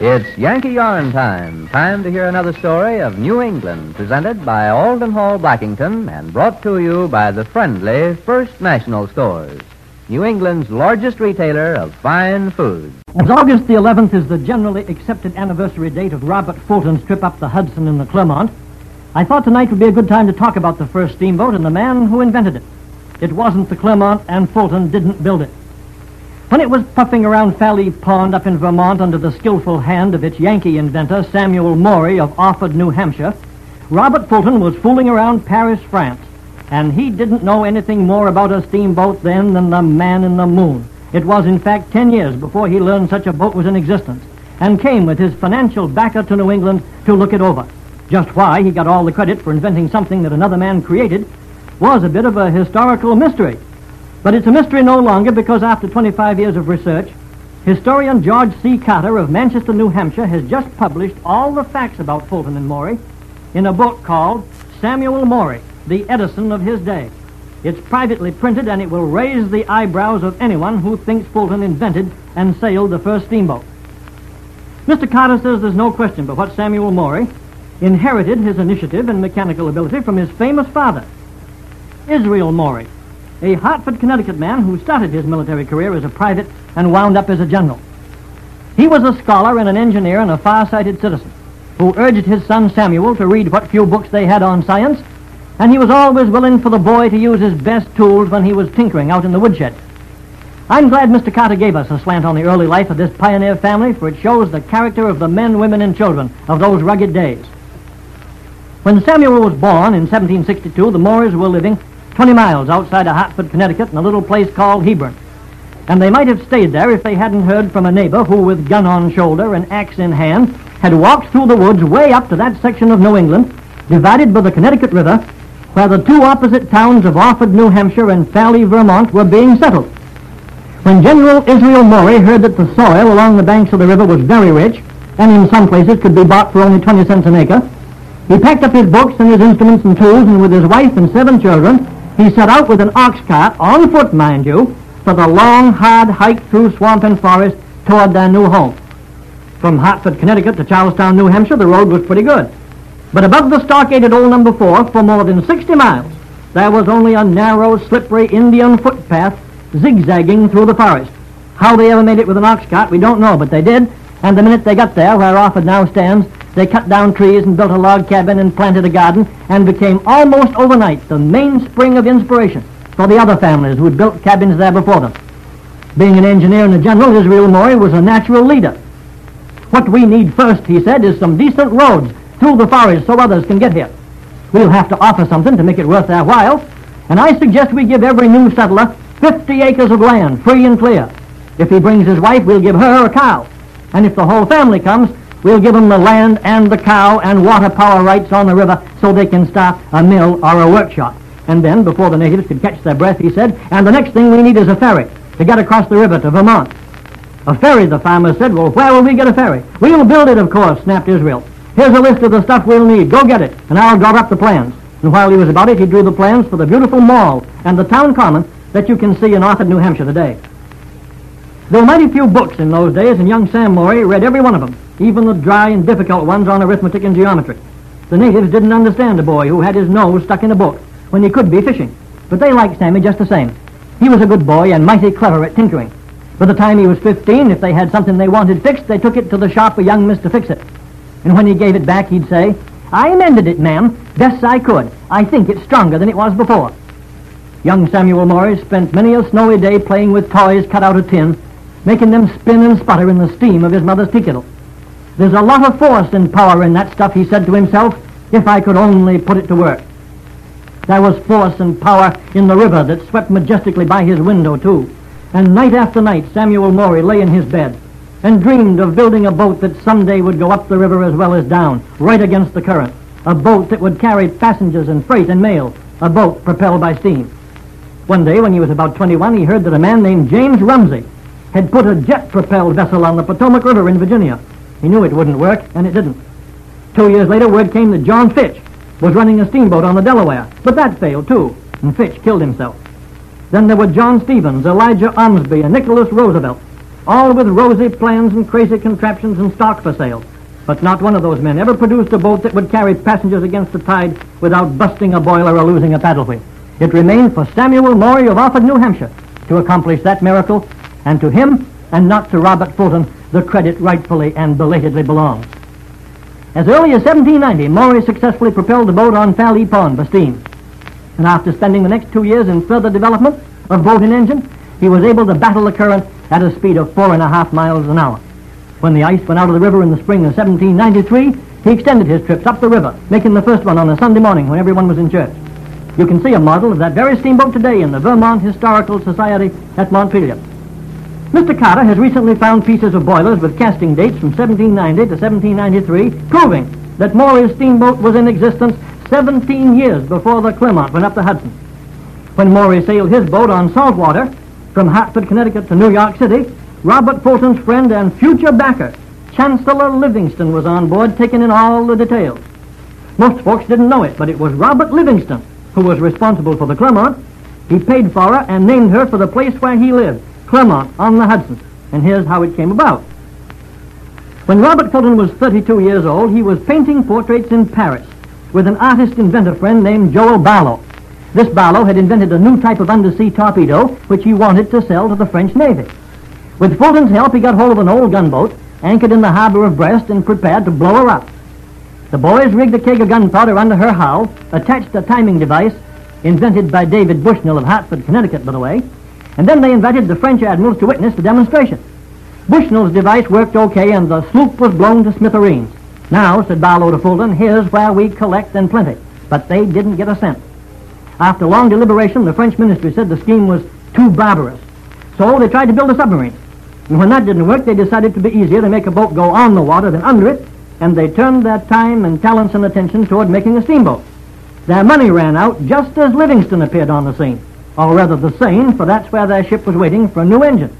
It's Yankee Yarn time. Time to hear another story of New England, presented by Alden Hall Blackington and brought to you by the friendly First National Stores, New England's largest retailer of fine foods. As August the 11th is the generally accepted anniversary date of Robert Fulton's trip up the Hudson in the Clermont, I thought tonight would be a good time to talk about the first steamboat and the man who invented it. It wasn't the Clermont, and Fulton didn't build it. When it was puffing around Valley Pond up in Vermont under the skillful hand of its Yankee inventor, Samuel Morey of Offord, New Hampshire, Robert Fulton was fooling around Paris, France, and he didn't know anything more about a steamboat then than the man in the moon. It was, in fact, 10 years before he learned such a boat was in existence, and came with his financial backer to New England to look it over. Just why he got all the credit for inventing something that another man created was a bit of a historical mystery. But it's a mystery no longer because after 25 years of research, historian George C. Carter of Manchester, New Hampshire, has just published all the facts about Fulton and Morey in a book called Samuel Morey, the Edison of his day. It's privately printed, and it will raise the eyebrows of anyone who thinks Fulton invented and sailed the first steamboat. Mr. Carter says there's no question but what Samuel Morey inherited his initiative and mechanical ability from his famous father, Israel Morey, a Hartford, Connecticut man who started his military career as a private and wound up as a general. He was a scholar and an engineer and a far-sighted citizen who urged his son Samuel to read what few books they had on science, and he was always willing for the boy to use his best tools when he was tinkering out in the woodshed. I'm glad Mr. Carter gave us a slant on the early life of this pioneer family, for it shows the character of the men, women, and children of those rugged days. When Samuel was born in 1762, the Moreys were living 20 miles outside of Hartford, Connecticut, in a little place called Hebron. And they might have stayed there if they hadn't heard from a neighbor who, with gun on shoulder and axe in hand, had walked through the woods way up to that section of New England, divided by the Connecticut River, where the two opposite towns of Offord, New Hampshire, and Valley, Vermont, were being settled. When General Israel Morey heard that the soil along the banks of the river was very rich, and in some places could be bought for only 20 cents an acre, he packed up his books and his instruments and tools, and with his wife and 7 children, he set out with an ox cart, on foot, mind you, for the long, hard hike through swamp and forest toward their new home. From Hartford, Connecticut to Charlestown, New Hampshire, the road was pretty good. But above the stockaded old number 4, for more than 60 miles, there was only a narrow, slippery Indian footpath zigzagging through the forest. How they ever made it with an ox cart, we don't know, but they did, and the minute they got there, where Offord now stands, they cut down trees and built a log cabin and planted a garden and became almost overnight the mainspring of inspiration for the other families who had built cabins there before them. Being an engineer and a general, Israel Morey was a natural leader. What we need first, he said, is some decent roads through the forest so others can get here. We'll have to offer something to make it worth their while, and I suggest we give every new settler 50 acres of land, free and clear. If he brings his wife, we'll give her a cow. And if the whole family comes, we'll give them the land and the cow and water power rights on the river so they can start a mill or a workshop. And then, before the natives could catch their breath, he said, and the next thing we need is a ferry to get across the river to Vermont. A ferry, the farmer said. Well, where will we get a ferry? We'll build it, of course, snapped Israel. Here's a list of the stuff we'll need. Go get it, and I'll draw up the plans. And while he was about it, he drew the plans for the beautiful mall and the town common that you can see in Offord, New Hampshire today. There were mighty few books in those days, and young Sam Morey read every one of them, even the dry and difficult ones on arithmetic and geometry. The natives didn't understand a boy who had his nose stuck in a book when he could be fishing, but they liked Sammy just the same. He was a good boy and mighty clever at tinkering. By the time he was 15, if they had something they wanted fixed, they took it to the shop of young Mr. Fix-It. And when he gave it back, he'd say, I mended it, ma'am, best I could. I think it's stronger than it was before. Young Samuel Morey spent many a snowy day playing with toys cut out of tin, making them spin and sputter in the steam of his mother's tea kettle. There's a lot of force and power in that stuff, he said to himself, if I could only put it to work. There was force and power in the river that swept majestically by his window, too. And night after night, Samuel Morey lay in his bed and dreamed of building a boat that someday would go up the river as well as down, right against the current. A boat that would carry passengers and freight and mail. A boat propelled by steam. One day, when he was about 21, he heard that a man named James Rumsey had put a jet-propelled vessel on the Potomac River in Virginia. He knew it wouldn't work, and it didn't. 2 years later, word came that John Fitch was running a steamboat on the Delaware, but that failed, too, and Fitch killed himself. Then there were John Stevens, Elijah Ormsby, and Nicholas Roosevelt. all with rosy plans and crazy contraptions and stock for sale. But not one of those men ever produced a boat that would carry passengers against the tide without busting a boiler or losing a paddle wheel. It remained for Samuel Maury of Offord, New Hampshire, to accomplish that miracle, and to him, and not to Robert Fulton, the credit rightfully and belatedly belongs. As early as 1790, Maury successfully propelled the boat on Falley Pond for steam. And after spending the next 2 years in further development of boat and engine, he was able to battle the current at a speed of 4.5 miles an hour. When the ice went out of the river in the spring of 1793, he extended his trips up the river, making the first one on a Sunday morning when everyone was in church. You can see a model of that very steamboat today in the Vermont Historical Society at Montpelier. Mr. Carter has recently found pieces of boilers with casting dates from 1790 to 1793, proving that Maury's steamboat was in existence 17 years before the Clermont went up the Hudson. When Maury sailed his boat on salt water from Hartford, Connecticut to New York City, Robert Fulton's friend and future backer, Chancellor Livingston, was on board taking in all the details. Most folks didn't know it, but it was Robert Livingston who was responsible for the Clermont. He paid for her and named her for the place where he lived, Clermont on the Hudson. And here's how it came about. When Robert Fulton was 32 years old, he was painting portraits in Paris with an artist-inventor friend named Joel Barlow. This Barlow had invented a new type of undersea torpedo which he wanted to sell to the French Navy. With Fulton's help, he got hold of an old gunboat, anchored in the harbor of Brest, and prepared to blow her up. The boys rigged a keg of gunpowder under her hull, attached a timing device, invented by David Bushnell of Hartford, Connecticut, by the way, and then they invited the French admirals to witness the demonstration. Bushnell's device worked okay, and the sloop was blown to smithereens. Now, said Barlow to Fulton, here's where we collect in plenty. But they didn't get a cent. After long deliberation, the French ministry said the scheme was too barbarous. So they tried to build a submarine. And when that didn't work, they decided to be easier to make a boat go on the water than under it, and they turned their time and talents and attention toward making a steamboat. Their money ran out just as Livingston appeared on the scene, or rather the Seine, for that's where their ship was waiting for a new engine.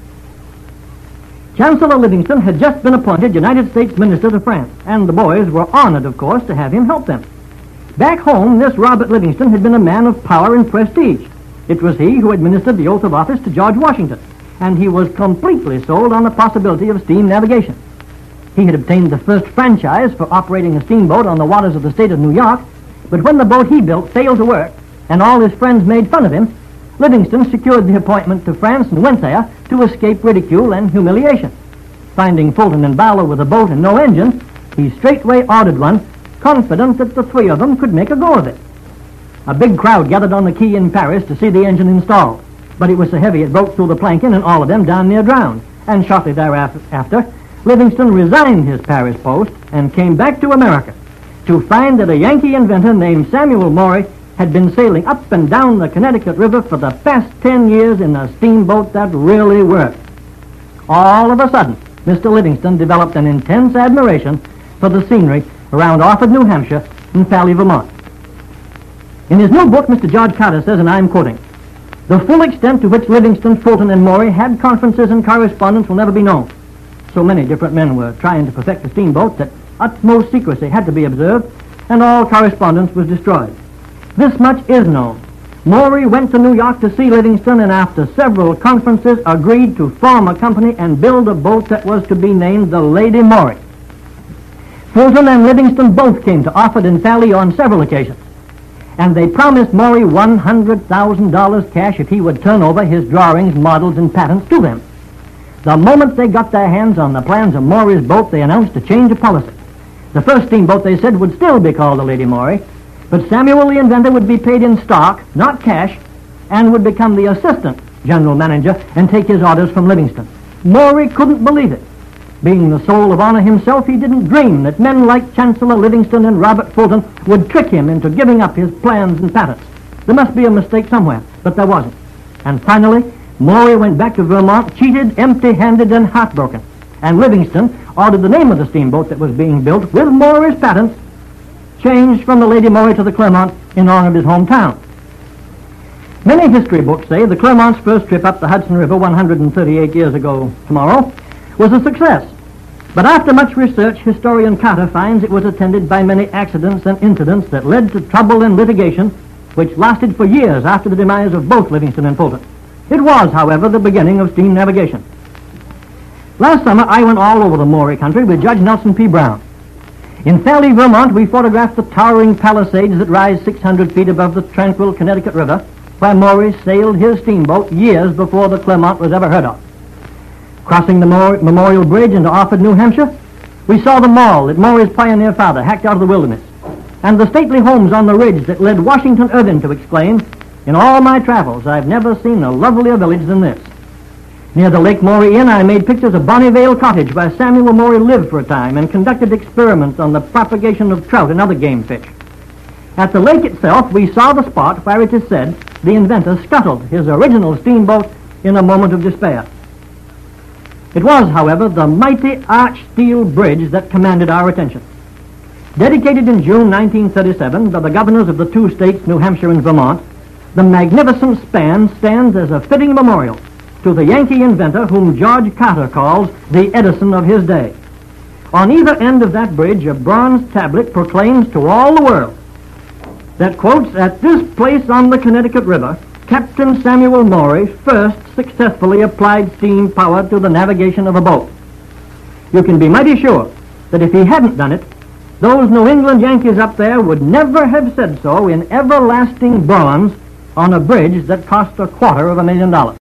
Chancellor Livingston had just been appointed United States Minister to France, and the boys were honored, of course, to have him help them. Back home, this Robert Livingston had been a man of power and prestige. It was he who administered the oath of office to George Washington, and he was completely sold on the possibility of steam navigation. He had obtained the first franchise for operating a steamboat on the waters of the state of New York, but when the boat he built failed to work, and all his friends made fun of him, Livingston secured the appointment to France and went there to escape ridicule and humiliation. Finding Fulton and Barlow with a boat and no engine, he straightway ordered one, confident that the three of them could make a go of it. A big crowd gathered on the quay in Paris to see the engine installed, but it was so heavy it broke through the planking and all of them down near drowned. And shortly thereafter, Livingston resigned his Paris post and came back to America to find that a Yankee inventor named Samuel Maury had been sailing up and down the Connecticut River for the past 10 years in a steamboat that really worked. All of a sudden, Mr. Livingston developed an intense admiration for the scenery around Offord, New Hampshire, and Falley, Vermont. In his new book, Mr. George Carter says, and I'm quoting, "The full extent to which Livingston, Fulton, and Maury had conferences and correspondence will never be known. So many different men were trying to perfect the steamboat that utmost secrecy had to be observed, and all correspondence was destroyed. This much is known. Maury went to New York to see Livingston, and after several conferences agreed to form a company and build a boat that was to be named the Lady Maury. Fulton and Livingston both came to Offord and Falley on several occasions, and they promised Maury $100,000 cash if he would turn over his drawings, models, and patents to them. The moment they got their hands on the plans of Maury's boat, they announced a change of policy. The first steamboat, they said, would still be called the Lady Maury, but Samuel the inventor would be paid in stock, not cash, and would become the assistant general manager and take his orders from Livingston. Maury couldn't believe it. Being the soul of honor himself, he didn't dream that men like Chancellor Livingston and Robert Fulton would trick him into giving up his plans and patents. There must be a mistake somewhere, but there wasn't. And finally, Maury went back to Vermont, cheated, empty-handed, and heartbroken. And Livingston ordered the name of the steamboat that was being built with Maury's patents changed from the Lady Maury to the Clermont in honor of his hometown. Many history books say the Clermont's first trip up the Hudson River 138 years ago tomorrow was a success. But after much research, historian Carter finds it was attended by many accidents and incidents that led to trouble and litigation, which lasted for years after the demise of both Livingston and Fulton. It was, however, the beginning of steam navigation. Last summer, I went all over the Maury country with Judge Nelson P. Brown. In Fairleigh, Vermont, we photographed the towering Palisades that rise 600 feet above the tranquil Connecticut River, where Maury sailed his steamboat years before the Clermont was ever heard of. Crossing the Memorial Bridge into Orford, New Hampshire, we saw the mall that Maury's pioneer father hacked out of the wilderness, and the stately homes on the ridge that led Washington Irving to exclaim, "In all my travels, I've never seen a lovelier village than this." Near the Lake Maury Inn, I made pictures of Bonnyvale Cottage, where Samuel Maury lived for a time and conducted experiments on the propagation of trout and other game fish. At the lake itself, we saw the spot where it is said the inventor scuttled his original steamboat in a moment of despair. It was, however, the mighty arch steel bridge that commanded our attention. Dedicated in June 1937 by the governors of the two states, New Hampshire and Vermont, the magnificent span stands as a fitting memorial to the Yankee inventor whom George Carter calls the Edison of his day. On either end of that bridge, a bronze tablet proclaims to all the world that, quotes, "At this place on the Connecticut River, Captain Samuel Maury first successfully applied steam power to the navigation of a boat." You can be mighty sure that if he hadn't done it, those New England Yankees up there would never have said so in everlasting bronze on a bridge that cost $250,000.